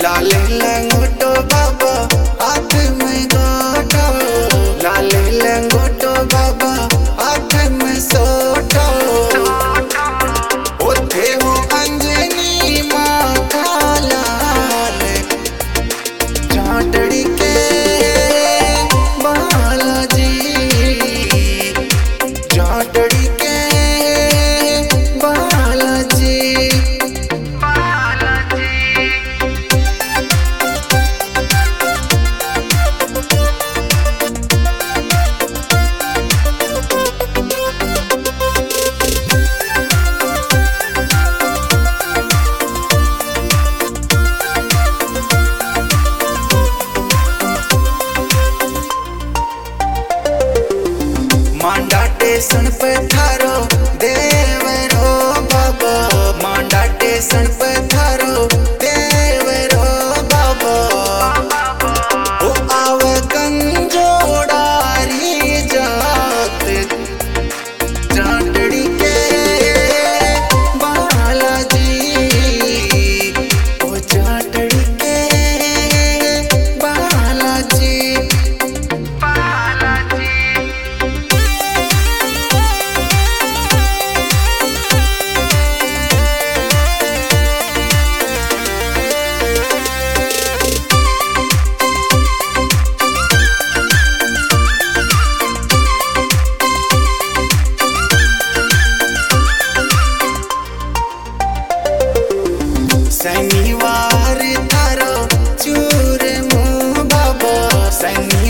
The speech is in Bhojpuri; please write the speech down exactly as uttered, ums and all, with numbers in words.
लाले लंगोटो बाबा हाथ में गोटो, लाले लंगोटो बाबा हाथ में सोटो। ओथे हो अंजनी माता लाल चाटड़ी के बालाजी, चाटड़ी के बालाजी। मांडा स्टेशन पे थारो देवरो बाबा, मांडा स्टेशन पे थारो देवरो बाबा। ओ आवे कंजोड़ारी जात चाटड़ी के बालाजी, ओ चाटड़ी के बालाजी। शनिवार थारो चूर मुँह बाबा, शनि